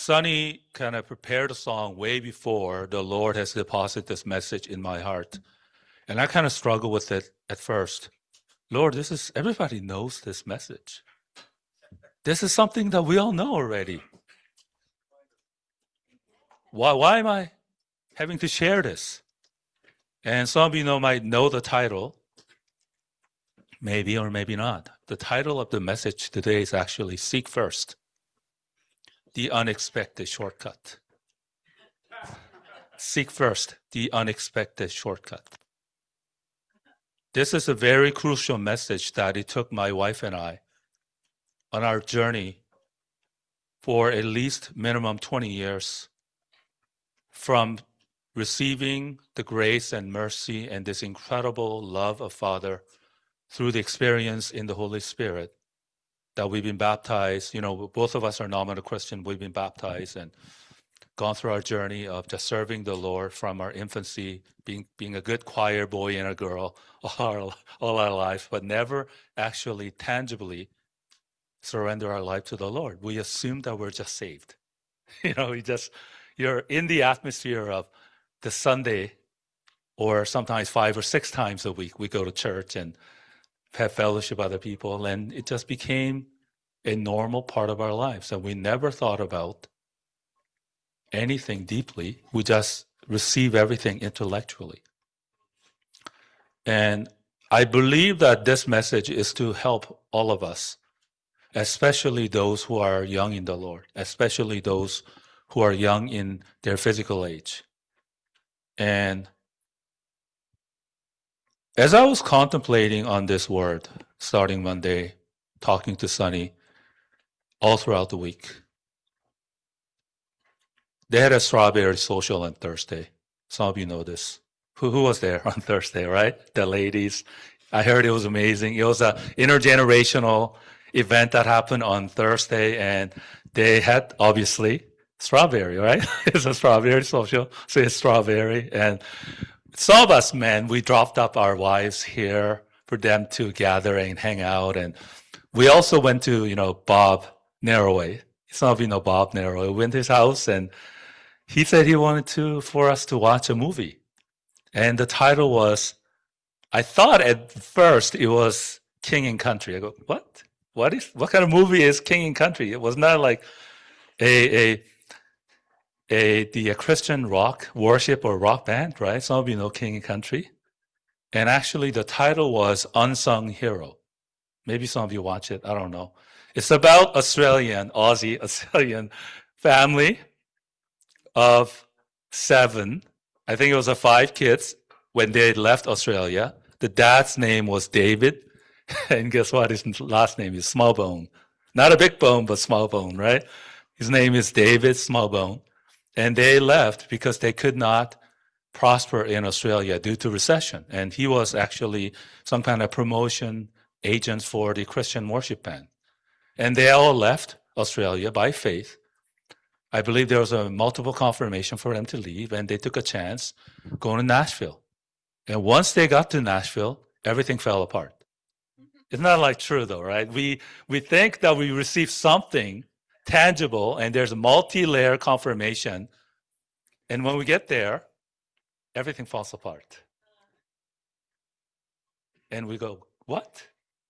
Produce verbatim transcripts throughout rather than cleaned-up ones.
Sonny kind of prepared a song way before the Lord has deposited this message in my heart. And I kind of struggled with it at first. Lord, this is, everybody knows this message. This is something that we all know already. Why, why am I having to share this? And some of you know might know the title, maybe or maybe not. The title of the message today is actually Seek First, the Unexpected Shortcut. Seek first, the unexpected shortcut. This is a very crucial message that it took my wife and I on our journey for at least minimum twenty years, from receiving the grace and mercy and this incredible love of Father through the experience in the Holy Spirit that we've been baptized. You know, both of us are nominal Christian. We've been baptized and gone through our journey of just serving the Lord from our infancy, being being a good choir boy and a girl all our, all our life, but never actually tangibly surrender our life to the Lord. We assume that we're just saved. You know, we just, you're in the atmosphere of the Sunday, or sometimes five or six times a week, we go to church and have fellowship with other people, and it just became a normal part of our lives. And we never thought about anything deeply. We just receive everything intellectually. And I believe that this message is to help all of us, especially those who are young in the Lord, especially those who are young in their physical age. And as I was contemplating on this word, starting Monday, talking to Sonny all throughout the week, they had a strawberry social on Thursday. Some of you know this. Who, who was there on Thursday, right? The ladies. I heard it was amazing. It was an intergenerational event that happened on Thursday, and they had, obviously, strawberry, right? It's a strawberry social, so it's strawberry. And some of us men, we dropped up our wives here for them to gather and hang out. And we also went to, you know, Bob Narrowway. Some of you know Bob Narrowway. We went to his house, and he said he wanted to for us to watch a movie. And the title was, I thought at first it was King and Country. I go, what? What is what kind of movie is King and Country? It was not like a a a the a Christian rock worship or rock band, right? Some of you know King and Country. And actually the title was Unsung Hero. Maybe some of you watch it, I don't know. It's about Australian, Aussie, Australian family of seven. I think it was a five kids when they left Australia. The dad's name was David. And guess what? His last name is Smallbone. Not a big bone, but Smallbone, right? His name is David Smallbone. And they left because they could not prosper in Australia due to recession. And he was actually some kind of promotion agent for the Christian worship band. And they all left Australia by faith. I believe there was a multiple confirmation for them to leave, and they took a chance going to Nashville. And once they got to Nashville, everything fell apart. It's not like true though, right? We we think that we receive something tangible, and there's a multi-layer confirmation. And when we get there, everything falls apart. And we go, what?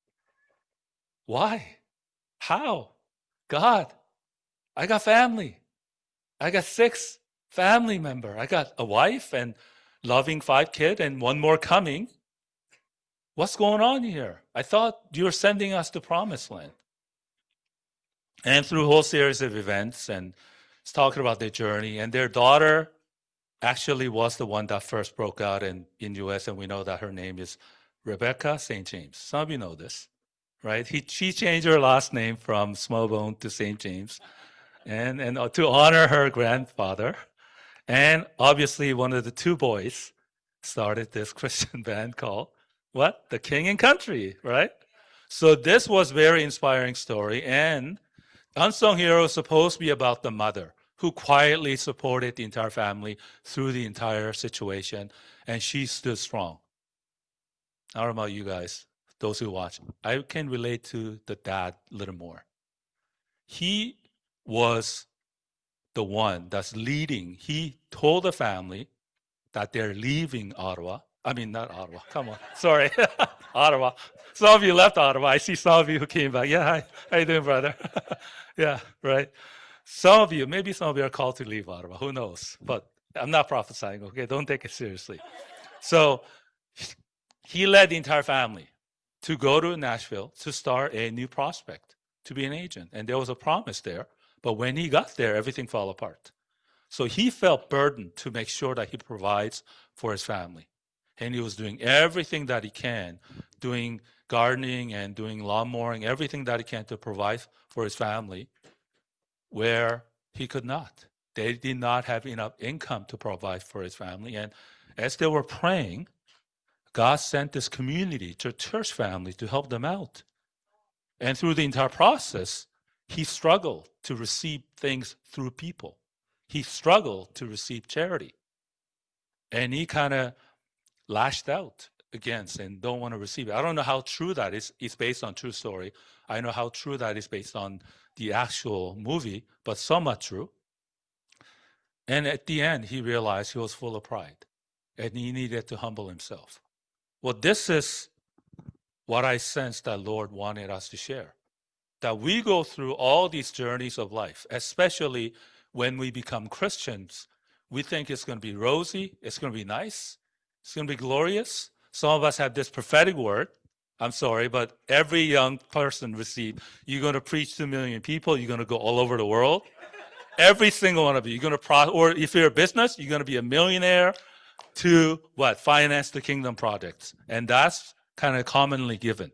Why? How? God, I got family. I got six family member. I got a wife and loving five kids and one more coming. What's going on here? I thought you were sending us to promised land. And through a whole series of events, and it's talking about their journey, and their daughter actually was the one that first broke out in in U S, and we know that her name is Rebecca Saint James. Some of you know this, right? He, she changed her last name from Smallbone to Saint James, and, and to honor her grandfather. And obviously one of the two boys started this Christian band called, what? The King and Country, right? So this was a very inspiring story. And Unsung Hero is supposed to be about the mother who quietly supported the entire family through the entire situation. And she stood strong. I don't know about you guys, those who watch. I can relate to the dad a little more. He was the one that's leading. He told the family that they're leaving Ottawa. I mean, not Ottawa. Come on. Sorry. Ottawa. Some of you left Ottawa. I see some of you who came back. Yeah, hi. How you doing, brother? Yeah, right. Some of you, maybe some of you are called to leave Ottawa. Who knows? But I'm not prophesying, okay? Don't take it seriously. So he led the entire family to go to Nashville to start a new prospect, to be an agent. And there was a promise there. But when he got there, everything fell apart. So he felt burdened to make sure that he provides for his family. And he was doing everything that he can, doing gardening and doing lawn mowing, everything that he can to provide for his family, where he could not. They did not have enough income to provide for his family. And as they were praying, God sent this community, to church family, to help them out. And through the entire process, he struggled to receive things through people. He struggled to receive charity. And he kind of lashed out against and don't want to receive it. I don't know how true that is. It's based on true story. I know how true that is based on the actual movie, but somewhat true. And at the end, he realized he was full of pride and he needed to humble himself. Well, this is what I sense that Lord wanted us to share. That we go through all these journeys of life, especially when we become Christians. We think it's going to be rosy, it's going to be nice, it's going to be glorious. Some of us have this prophetic word. I'm sorry, but every young person received, you're going to preach to a million people, you're going to go all over the world. Every single one of you, you're going to, pro- or if you're a business, you're going to be a millionaire to what? Finance the kingdom projects. And that's kind of commonly given.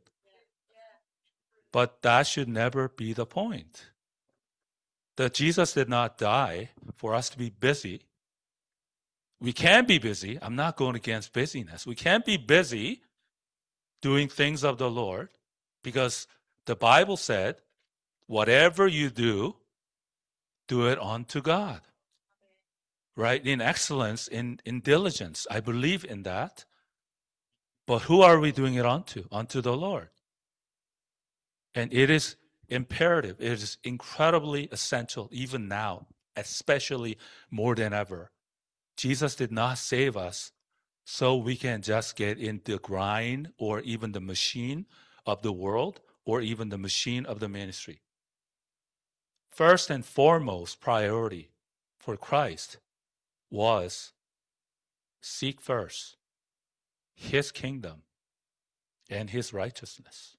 But that should never be the point. That Jesus did not die for us to be busy. We can be busy. I'm not going against busyness. We can be busy doing things of the Lord because the Bible said, whatever you do, do it unto God. Right? In excellence, in, in diligence. I believe in that. But who are we doing it unto? Unto the Lord. And it is imperative. It is incredibly essential, even now, especially more than ever. Jesus did not save us so we can just get in the grind or even the machine of the world or even the machine of the ministry. First and foremost priority for Christ was seek first his kingdom and his righteousness.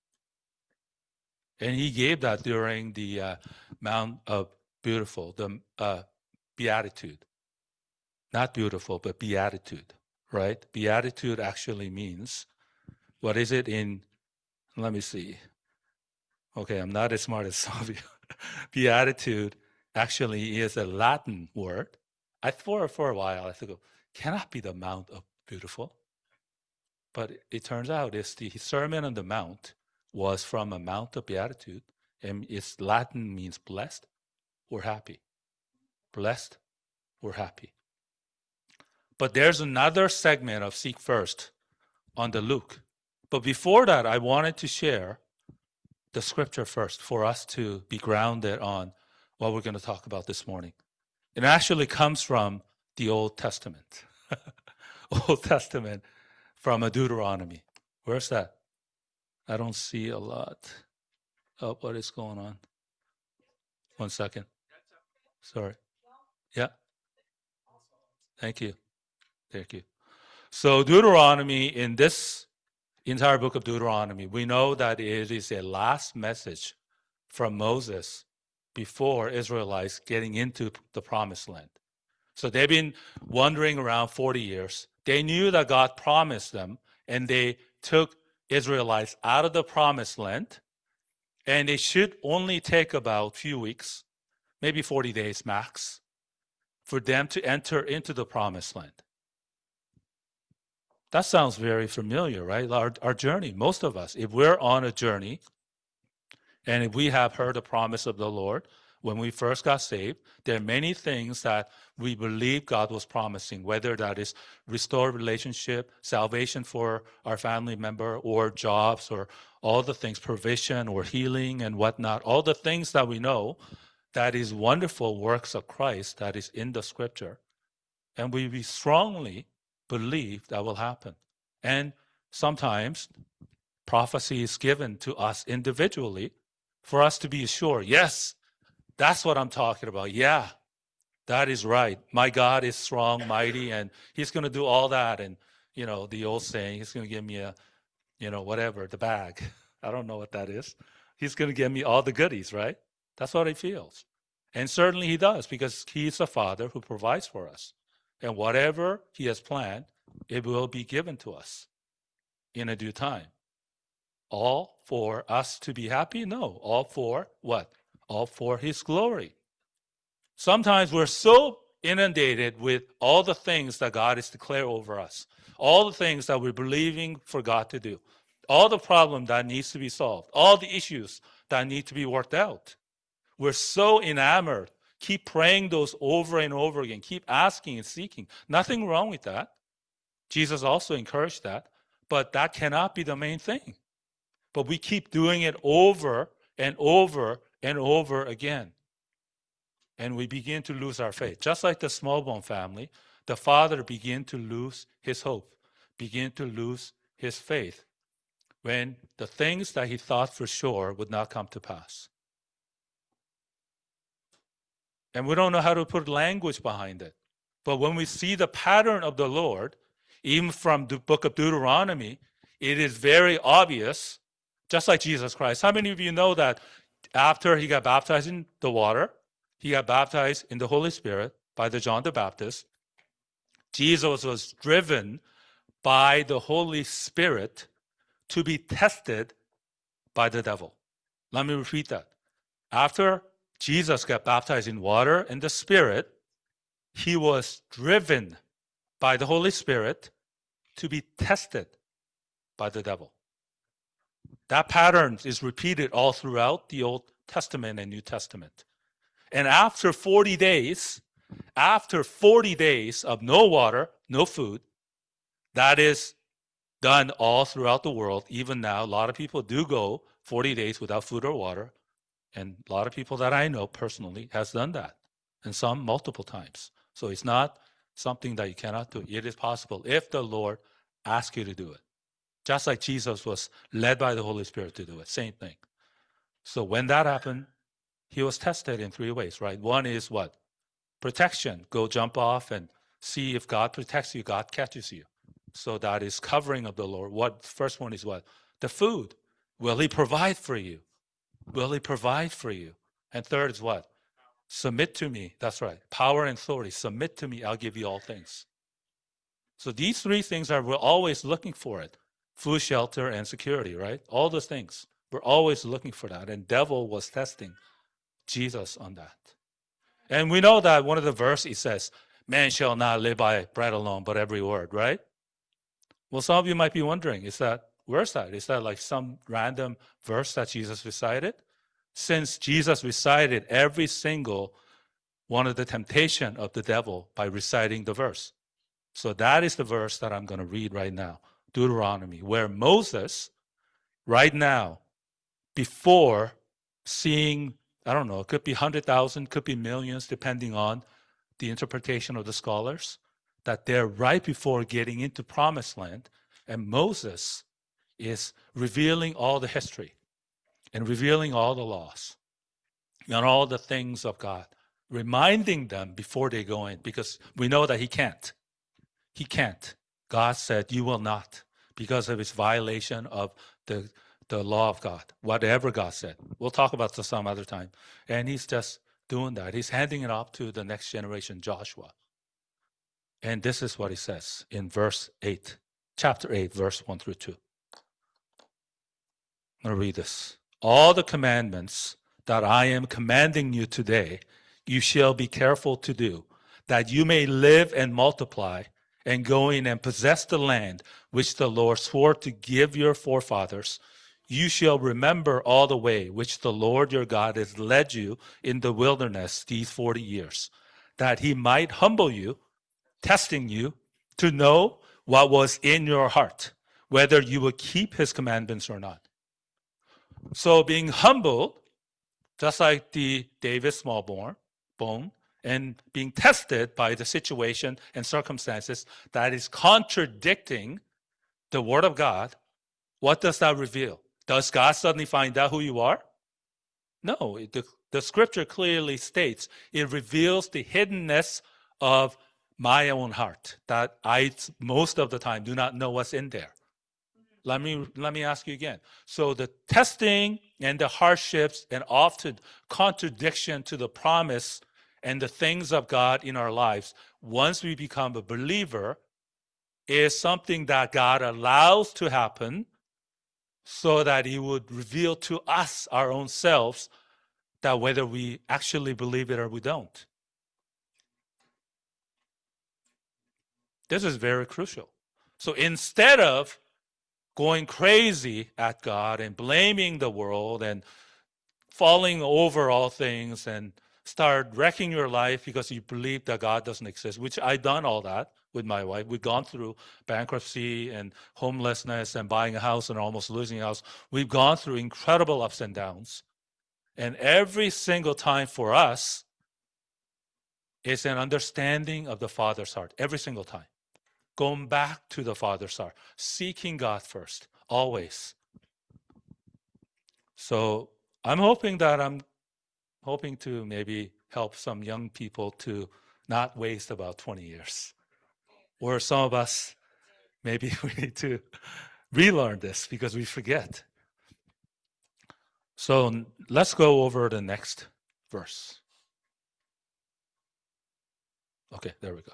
And he gave that during the uh, Mount of Beautiful, the uh, Beatitude. Not beautiful, but beatitude, right? Beatitude actually means, what is it in, let me see. Okay, I'm not as smart as some of you. Beatitude actually is a Latin word. I thought for a while, I thought, cannot be the Mount of Beautiful. But it turns out it's the Sermon on the Mount was from a Mount of Beatitude, and its Latin means blessed or happy. Blessed or happy. But there's another segment of Seek First on the Luke. But before that, I wanted to share the scripture first for us to be grounded on what we're going to talk about this morning. It actually comes from the Old Testament. Old Testament from a Deuteronomy. Where's that? I don't see a lot of what is going on. One second. Sorry. Yeah. Thank you. Thank you. So Deuteronomy, in this entire book of Deuteronomy, we know that it is a last message from Moses before Israelites getting into the promised land. So they've been wandering around forty years. They knew that God promised them, and they took Israelites out of the promised land, and it should only take about a few weeks, maybe forty days max, for them to enter into the promised land. That sounds very familiar, right? Our, our journey, most of us, if we're on a journey, and if we have heard the promise of the Lord when we first got saved, there are many things that we believe God was promising, whether that is restored relationship, salvation for our family member, or jobs, or all the things, provision, or healing, and whatnot, all the things that we know that is wonderful works of Christ that is in the scripture. And we, we strongly believe that will happen. And sometimes prophecy is given to us individually for us to be sure, yes, that's what I'm talking about. Yeah, that is right. My God is strong, mighty, and he's going to do all that. And, you know, the old saying, he's going to give me a, you know, whatever, the bag. I don't know what that is. He's going to give me all the goodies, right? That's what he feels. And certainly he does, because he's a father who provides for us. And whatever he has planned, it will be given to us in a due time. All for us to be happy? No. All for what? All for his glory. Sometimes we're so inundated with all the things that God is declared over us, all the things that we're believing for God to do, all the problem that needs to be solved, all the issues that need to be worked out. We're so enamored. Keep praying those over and over again. Keep asking and seeking. Nothing wrong with that. Jesus also encouraged that. But that cannot be the main thing. But we keep doing it over and over and over again. And we begin to lose our faith. Just like the Smallbone family, the father began to lose his hope, begin to lose his faith when the things that he thought for sure would not come to pass. And we don't know how to put language behind it. But when we see the pattern of the Lord, even from the book of Deuteronomy, it is very obvious, just like Jesus Christ. How many of you know that after he got baptized in the water, he got baptized in the Holy Spirit by the John the Baptist? Jesus was driven by the Holy Spirit to be tested by the devil. Let me repeat that. After Jesus got baptized in water and the Spirit, he was driven by the Holy Spirit to be tested by the devil. That pattern is repeated all throughout the Old Testament and New Testament. And after forty days, after forty days of no water, no food, that is done all throughout the world. Even now, a lot of people do go forty days without food or water. And a lot of people that I know personally has done that. And some multiple times. So it's not something that you cannot do. It is possible if the Lord asks you to do it. Just like Jesus was led by the Holy Spirit to do it. Same thing. So when that happened, he was tested in three ways, right? One is what? Protection. Go jump off and see if God protects you, God catches you. So that is covering of the Lord. What first one is what? The food. Will he provide for you? Will he provide for you? And third is what? Submit to me. That's right. Power and authority. Submit to me. I'll give you all things. So these three things are, we're always looking for it. Food, shelter, and security, right? All those things. We're always looking for that. And devil was testing Jesus on that. And we know that one of the verses says, man shall not live by bread alone, but every word, right? Well, some of you might be wondering, is that, where's that? Is that like some random verse that Jesus recited? Since Jesus recited every single one of the temptation of the devil by reciting the verse. So that is the verse that I'm going to read right now, Deuteronomy, where Moses, right now, before seeing, I don't know, it could be one hundred thousand, could be millions, depending on the interpretation of the scholars, that they're right before getting into Promised Land, and Moses is revealing all the history and revealing all the laws and all the things of God, reminding them before they go in, because we know that he can't. He can't. God said, you will not, because of his violation of the, the law of God, whatever God said. We'll talk about this some other time. And he's just doing that. He's handing it off to the next generation, Joshua. And this is what he says in verse eight, chapter eight, verse one through two. I'm going to read this. All the commandments that I am commanding you today, you shall be careful to do, that you may live and multiply and go in and possess the land which the Lord swore to give your forefathers. You shall remember all the way which the Lord your God has led you in the wilderness these forty years, that he might humble you, testing you to know what was in your heart, whether you would keep his commandments or not. So being humbled, just like the David smallbone, bone, and being tested by the situation and circumstances that is contradicting the Word of God, what does that reveal? Does God suddenly find out who you are? No, the, the scripture clearly states it reveals the hiddenness of my own heart, that I, most of the time, do not know what's in there. Let me, let me ask you again. So the testing and the hardships and often contradiction to the promise and the things of God in our lives, once we become a believer, is something that God allows to happen so that He would reveal to us, our own selves, that whether we actually believe it or we don't. This is very crucial. So instead of going crazy at God and blaming the world and falling over all things and start wrecking your life because you believe that God doesn't exist, which I've done all that with my wife. We've gone through bankruptcy and homelessness and buying a house and almost losing a house. We've gone through incredible ups and downs. And every single time for us is an understanding of the Father's heart. Every single time. Going back to the Father's heart. Seeking God first. Always. So I'm hoping that I'm hoping to maybe help some young people to not waste about twenty years. Or some of us, maybe we need to relearn this because we forget. So let's go over the next verse. Okay, there we go.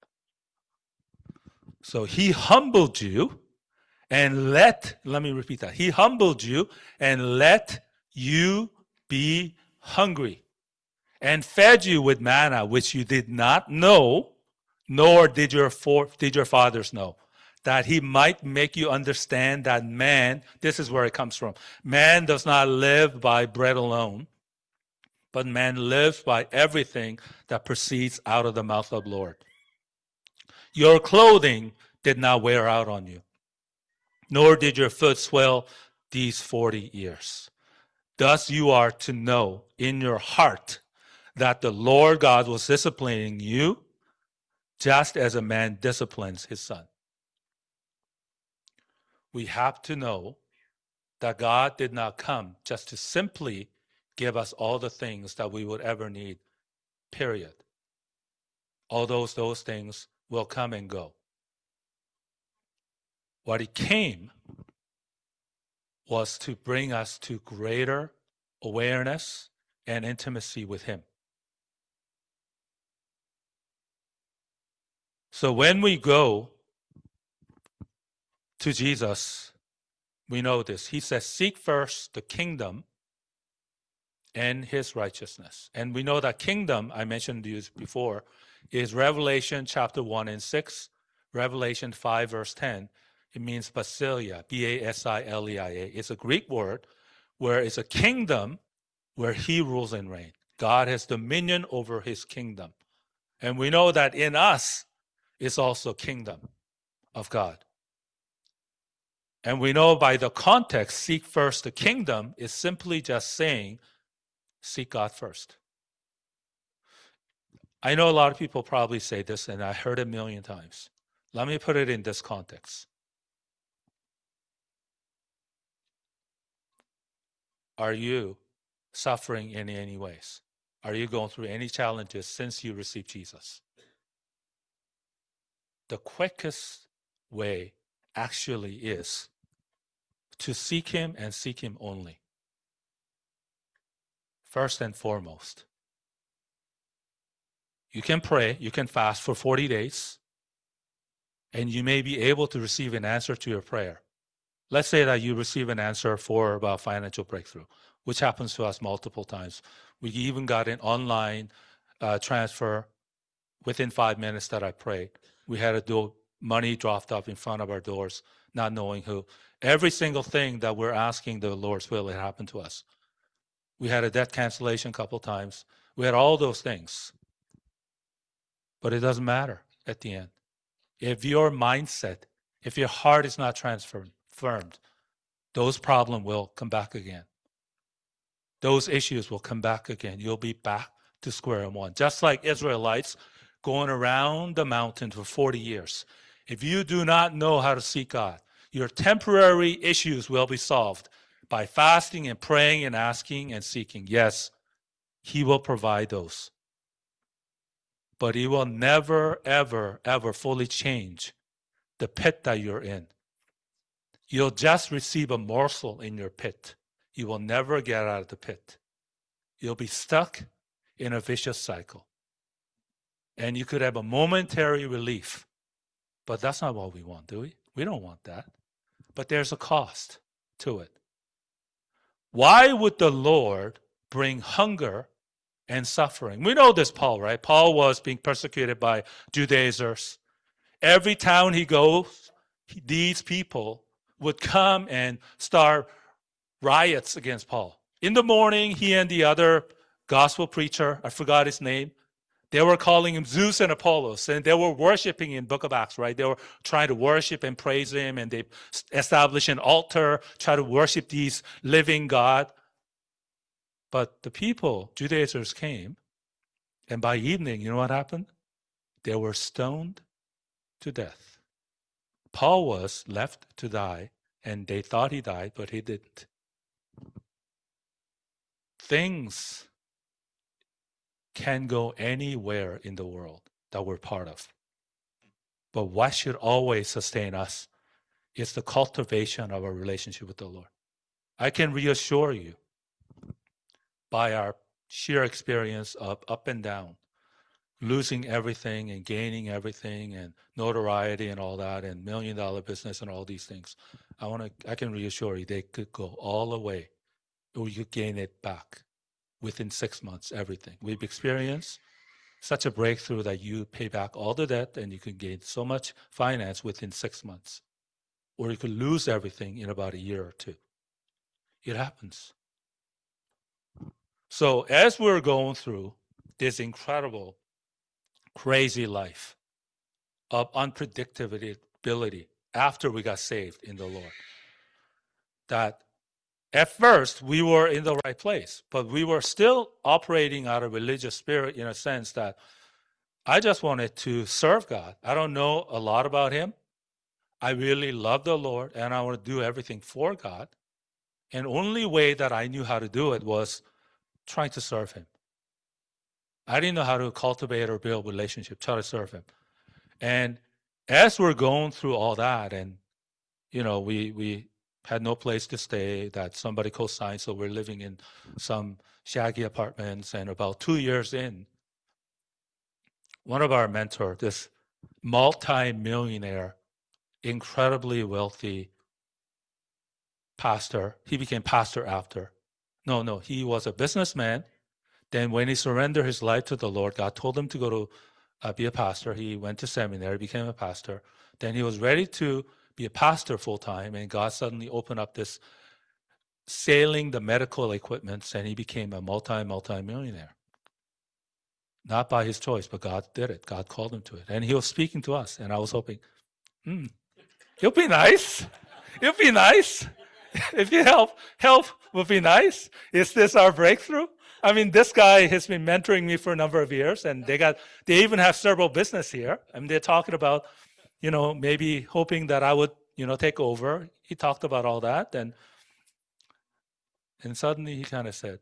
So He humbled you and let, let me repeat that. He humbled you and let you be hungry and fed you with manna, which you did not know, nor did your for, did your fathers know, that He might make you understand that man, this is where it comes from, man does not live by bread alone, but man lives by everything that proceeds out of the mouth of the Lord. Your clothing did not wear out on you, nor did your foot swell these forty years. Thus you are to know in your heart that the Lord God was disciplining you just as a man disciplines his son. We have to know that God did not come just to simply give us all the things that we would ever need, period. Although those things will come and go. What He came was to bring us to greater awareness and intimacy with Him. So when we go to Jesus, we know this. He says, seek first the kingdom and His righteousness. And we know that kingdom, I mentioned to you before, is Revelation chapter one and six, Revelation five verse ten. It means basileia, B A S I L E I A. It's a Greek word where it's a kingdom where He rules and reigns. God has dominion over His kingdom. And we know that in us is also kingdom of God. And we know by the context, seek first the kingdom is simply just saying, seek God first. I know a lot of people probably say this, and I heard it a million times. Let me put it in this context. Are you suffering in any ways? Are you going through any challenges since you received Jesus? The quickest way actually is to seek Him and seek Him only. First and foremost. You can pray, you can fast for forty days, and you may be able to receive an answer to your prayer. Let's say that you receive an answer for about financial breakthrough, which happens to us multiple times. We even got an online uh, transfer within five minutes that I prayed. We had a do- money dropped up in front of our doors, not knowing who. Every single thing that we're asking the Lord's will, it happened to us. We had a debt cancellation a couple times. We had all those things. But it doesn't matter at the end. If your mindset, if your heart is not transformed, those problems will come back again. those issues will come back again. You'll be back to square one. Just like Israelites going around the mountain for forty years. If you do not know how to seek God, your temporary issues will be solved by fasting and praying and asking and seeking. Yes, He will provide those. But He will never, ever, ever fully change the pit that you're in. You'll just receive a morsel in your pit. You will never get out of the pit. You'll be stuck in a vicious cycle. And you could have a momentary relief. But that's not what we want, do we? We don't want that. But there's a cost to it. Why would the Lord bring hunger and suffering? We know this, Paul, right? Paul was being persecuted by Judaizers. Every town he goes, these people would come and start riots against Paul. In the morning, he and the other gospel preacher, I forgot his name, they were calling him Zeus and Apollos, and they were worshiping in Book of Acts, right? They were trying to worship and praise him, and they established an altar, try to worship these living God. But the people, Judaizers, came, and by evening, you know what happened? They were stoned to death. Paul was left to die, and they thought he died, but he didn't. Things can go anywhere in the world that we're part of. But what should always sustain us is the cultivation of our relationship with the Lord. I can reassure you, by our sheer experience of up and down, losing everything and gaining everything and notoriety and all that and million dollar business and all these things, I want to. I can reassure you they could go all the way, or you gain it back within six months, everything. We've experienced such a breakthrough that you pay back all the debt and you can gain so much finance within six months. Or you could lose everything in about a year or two. It happens. So as we're going through this incredible, crazy life of unpredictability after we got saved in the Lord, that at first, we were in the right place, but we were still operating out of religious spirit in a sense that I just wanted to serve God. I don't know a lot about Him. I really love the Lord, and I want to do everything for God. And only way that I knew how to do it was trying to serve Him. I didn't know how to cultivate or build relationship, try to serve Him. And as we're going through all that, and, you know, we we... had no place to stay, that somebody co-signed, so we're living in some shaggy apartments. And about two years in, one of our mentors, this multi-millionaire, incredibly wealthy pastor, he became pastor after. No, no, he was a businessman. Then when he surrendered his life to the Lord, God told him to go to uh, be a pastor. He went to seminary, became a pastor. Then he was ready to be a pastor full-time, and God suddenly opened up this sailing the medical equipments, and he became a multi, multi-millionaire. Not by his choice, but God did it. God called him to it. And he was speaking to us, and I was hoping, hmm, it'll be nice. It'll be nice. If you help, help would be nice. Is this our breakthrough? I mean, this guy has been mentoring me for a number of years, and they got, they even have several business here. I mean, they're talking about, you know, maybe hoping that I would, you know, take over. He talked about all that. And, and suddenly he kind of said,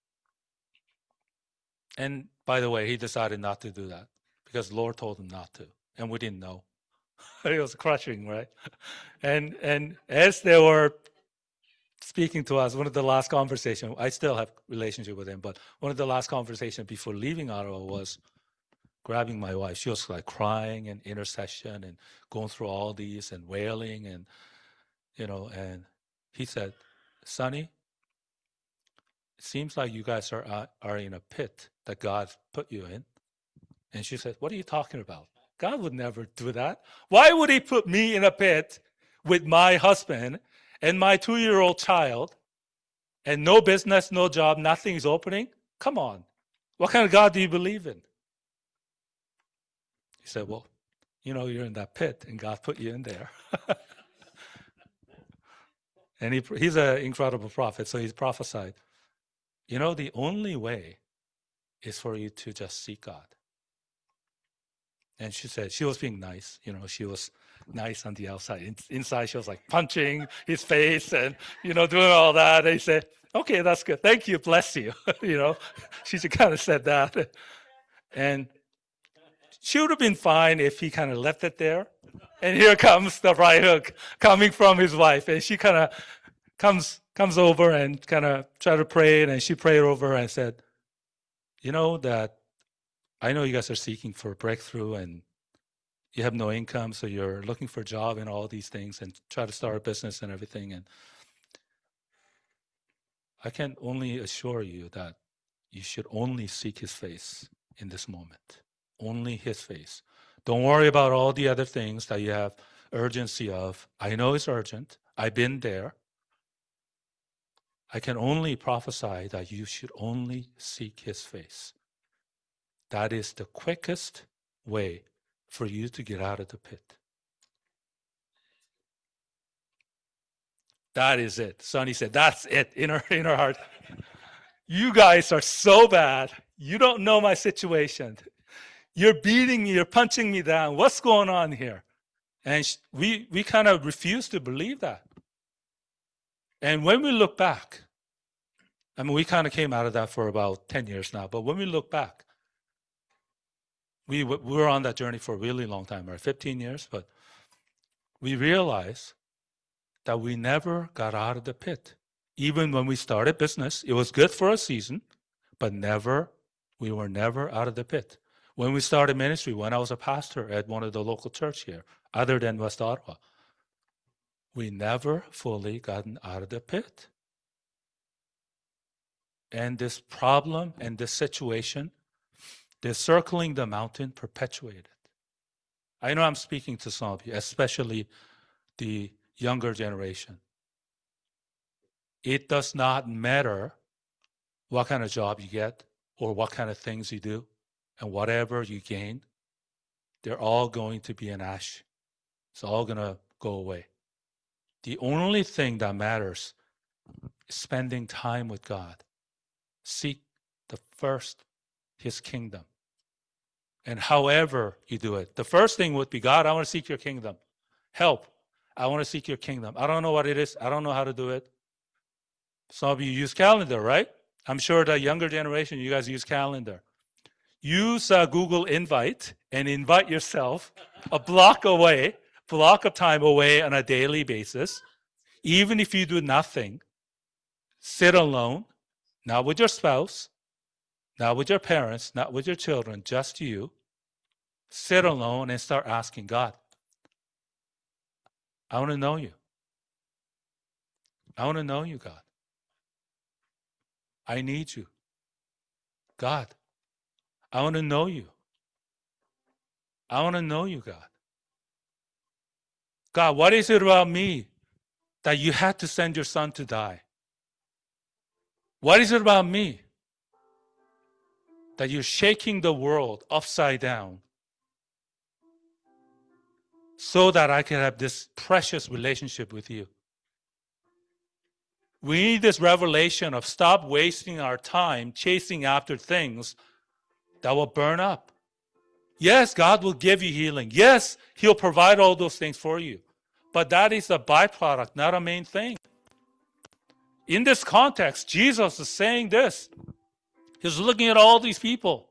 and by the way, he decided not to do that because the Lord told him not to. And we didn't know. It was crushing, right? And, and as they were speaking to us, one of the last conversations, I still have relationship with him, but one of the last conversations before leaving Ottawa was grabbing my wife. She was like crying and intercession and going through all these and wailing and, you know, and he said, Sonny, it seems like you guys are uh, are in a pit that God put you in. And she said, what are you talking about? God would never do that. Why would he put me in a pit with my husband and my two-year-old child and no business, no job, nothing is opening? Come on. What kind of God do you believe in? He said, well, you know, you're in that pit and God put you in there. And he, he's an incredible prophet, so he's prophesied. you know, the only way is for you to just seek God. And she said, she was being nice. You know, she was nice on the outside. In, inside, she was like punching his face and, you know, doing all that. They said, okay, that's good. Thank you. Bless you. You know, she kind of said that. And she would have been fine if he kind of left it there. And here comes the right hook coming from his wife. And she kind of comes comes over and kind of try to pray. And she prayed over and said, you know, that I know you guys are seeking for a breakthrough and you have no income, so you're looking for a job and all these things and try to start a business and everything. And I can only assure you that you should only seek his face in this moment. Only his face. Don't worry about all the other things that you have urgency of. I know it's urgent. I've been there. I can only prophesy that you should only seek his face. That is the quickest way for you to get out of the pit. That is it. Sonny said, that's it in her, in her heart. You guys are so bad. You don't know my situation. You're beating me. You're punching me down. What's going on here? And she, we, we kind of refuse to believe that. And when we look back, I mean, we kind of came out of that for about ten years now. But when we look back, we, we were on that journey for a really long time, right? fifteen years. But we realized that we never got out of the pit. Even when we started business, it was good for a season, but never, we were never out of the pit. When we started ministry, when I was a pastor at one of the local church here, other than West Ottawa, we never fully gotten out of the pit. And this problem and this situation, they're circling the mountain perpetuated. I know I'm speaking to some of you, especially the younger generation. It does not matter what kind of job you get or what kind of things you do and whatever you gain, they're all going to be an ash. It's all going to go away. The only thing that matters is spending time with God. Seek the first, his kingdom. And however you do it, the first thing would be, God, I want to seek your kingdom. Help. I want to seek your kingdom. I don't know what it is. I don't know how to do it. Some of you use calendar, right? I'm sure the younger generation, you guys use calendar. Use uh, Google Invite and invite yourself a block away, block of time away on a daily basis. Even if you do nothing, sit alone, not with your spouse, not with your parents, not with your children, just you. Sit alone and start asking God, I want to know you. I want to know you, God. I need you. God, I want to know you. I want to know you, God. God, what is it about me that you had to send your son to die? What is it about me that you're shaking the world upside down so that I can have this precious relationship with you? We need this revelation of stop wasting our time chasing after things that will burn up. Yes, God will give you healing. Yes, he'll provide all those things for you. But that is a byproduct, not a main thing. In this context, Jesus is saying this. He's looking at all these people.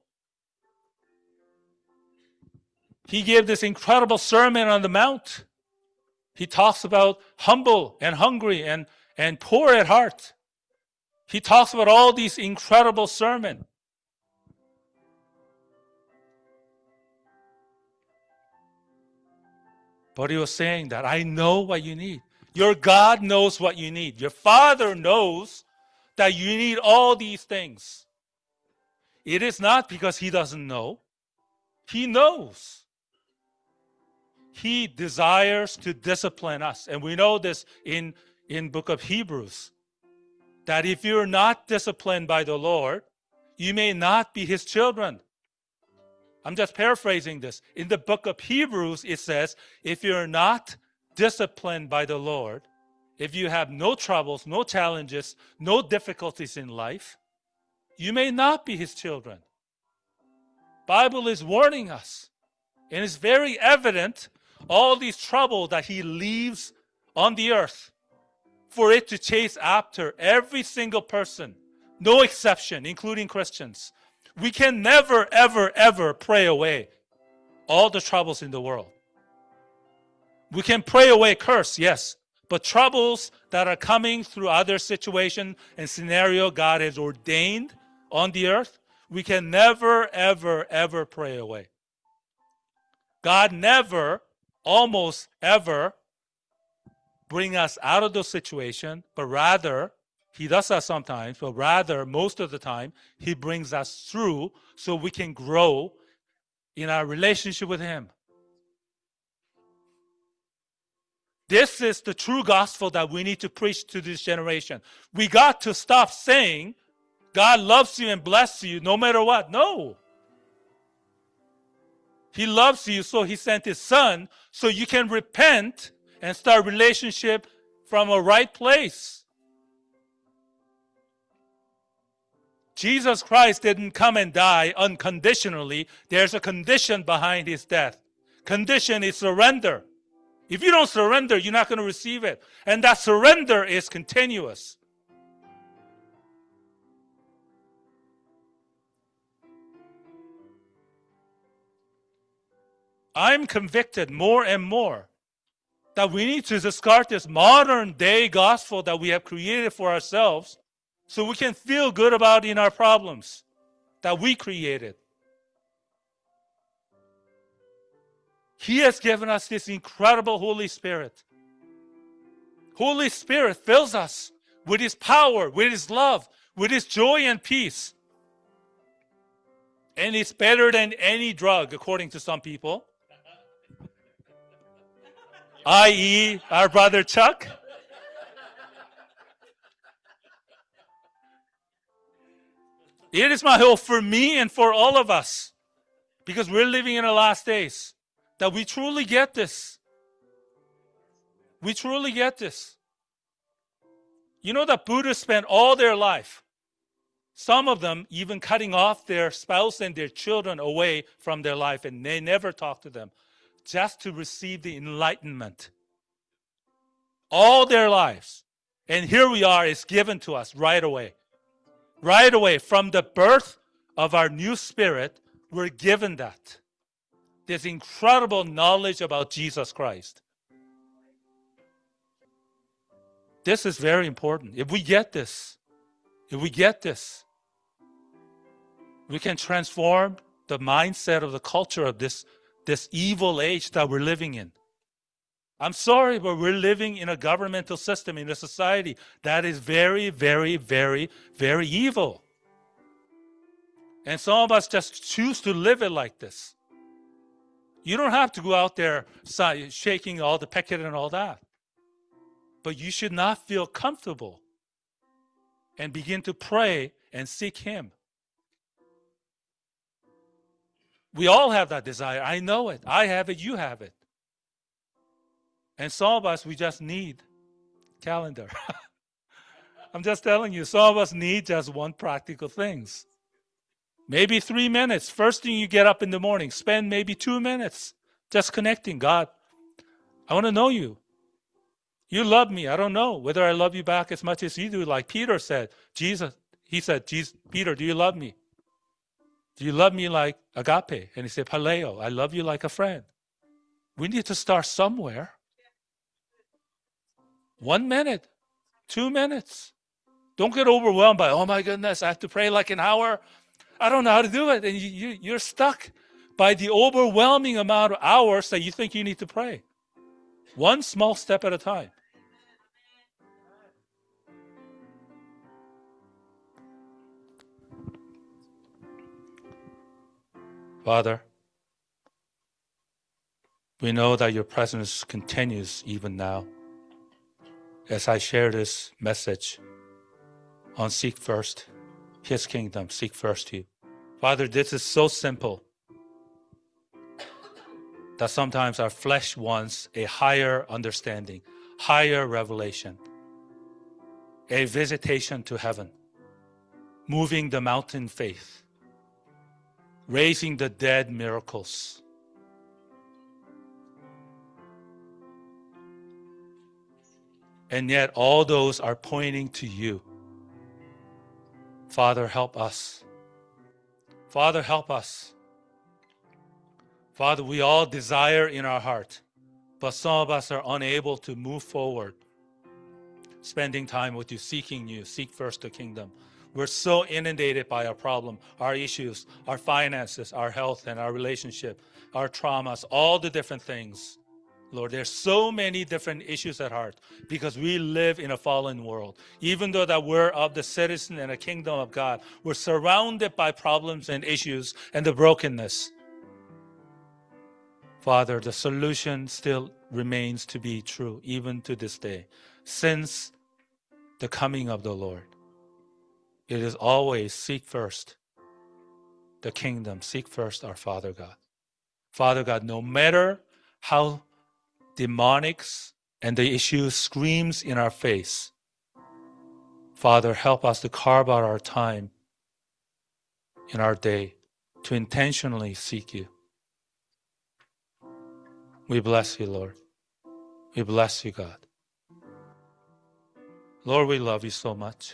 He gave this incredible sermon on the Mount. He talks about humble and hungry and, and poor at heart. He talks about all these incredible sermons. But he was saying that I know what you need. Your God knows what you need. Your Father knows that you need all these things. It is not because he doesn't know. He knows. He desires to discipline us. And we know this in, in book of Hebrews, that if you're not disciplined by the Lord, you may not be his children. I'm just paraphrasing this. In the book of Hebrews, it says, if you're not disciplined by the Lord, if you have no troubles, no challenges, no difficulties in life, you may not be his children. Bible is warning us. And it's very evident, all these trouble that he leaves on the earth for it to chase after every single person, no exception, including Christians. We can never, ever, ever pray away all the troubles in the world. We can pray away curse, yes, but troubles that are coming through other situation and scenario God has ordained on the earth, we can never, ever, ever pray away. God never, almost ever, bring us out of those situations, but rather, he does that sometimes, but rather, most of the time, he brings us through so we can grow in our relationship with him. This is the true gospel that we need to preach to this generation. We got to stop saying, God loves you and blesses you no matter what. No. He loves you, so he sent his son so you can repent and start a relationship from a right place. Jesus Christ didn't come and die unconditionally. There's a condition behind his death. Condition is surrender. If you don't surrender, you're not going to receive it. And that surrender is continuous. I'm convicted more and more that we need to discard this modern day gospel that we have created for ourselves so we can feel good about in our problems that we created. He has given us this incredible Holy Spirit. Holy Spirit fills us with his power, with his love, with his joy and peace. And it's better than any drug, according to some people. that is, our brother Chuck. It is my hope for me and for all of us, because we're living in the last days, that we truly get this. We truly get this. You know that Buddhists spent all their life, some of them even cutting off their spouse and their children away from their life, and they never talk to them, just to receive the enlightenment. All their lives. And here we are, it's given to us right away. Right away, from the birth of our new spirit, we're given that. This incredible knowledge about Jesus Christ. This is very important. If we get this, if we get this, we can transform the mindset of the culture of this, this evil age that we're living in. I'm sorry, but we're living in a governmental system, in a society that is very, very, very, very evil. And some of us just choose to live it like this. You don't have to go out there shaking all the packet and all that. But you should not feel comfortable and begin to pray and seek him. We all have that desire. I know it. I have it. You have it. And some of us, we just need calendar. I'm just telling you, some of us need just one practical things. Maybe three minutes. First thing you get up in the morning, spend maybe two minutes just connecting. God, I want to know you. You love me. I don't know whether I love you back as much as you do. Like Peter said, Jesus, he said, Jesus, Peter, do you love me? Do you love me like agape? And he said, paleo, I love you like a friend. We need to start somewhere. One minute, two minutes. Don't get overwhelmed by, oh my goodness, I have to pray like an hour. I don't know how to do it. And you, you, you're stuck by the overwhelming amount of hours that you think you need to pray. One small step at a time. Father, we know that your presence continues even now. As I share this message on Seek First, His kingdom, seek first you. Father, this is so simple that sometimes our flesh wants a higher understanding, higher revelation, a visitation to heaven. moving the mountain faith, raising the dead miracles. And yet all those are pointing to you. Father, help us. Father, help us. Father, we all desire in our heart, but some of us are unable to move forward, spending time with you, seeking you, seek first the kingdom. We're so inundated by our problem, our issues, our finances, our health, and our relationship, our traumas, all the different things. Lord, there's so many different issues at heart because we live in a fallen world. Even though that we're of the citizen and the kingdom of God, we're surrounded by problems and issues and the brokenness. Father, the solution still remains to be true even to this day. Since the coming of the Lord, it is always seek first the kingdom, seek first our Father God. Father God, no matter how demonics and the issue screams in our face, Father, help us to carve out our time in our day to intentionally seek you. We bless you, Lord. We bless you, God. Lord, we love you so much.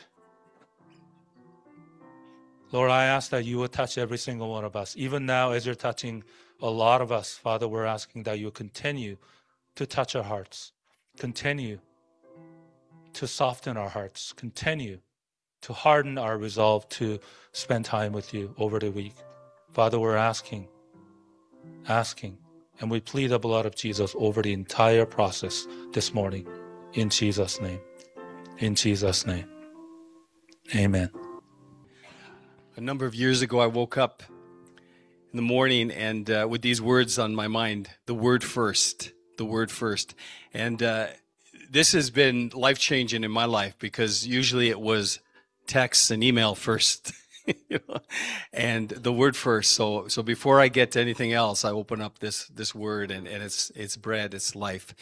Lord, I ask that you would touch every single one of us. Even now, as you're touching a lot of us, Father, we're asking that you continue to touch our hearts. Continue to soften our hearts. Continue to harden our resolve to spend time with you over the week. Father, we're asking, asking, and we plead the blood of Jesus over the entire process this morning. In Jesus' name. In Jesus' name. Amen. A number of years ago, I woke up in the morning and uh, with these words on my mind, the word first, the word first. And uh, this has been life-changing in my life because usually it was text and email first. You know, and the word first. So, so before I get to anything else, I open up this this word, and, and it's it's bread, it's life.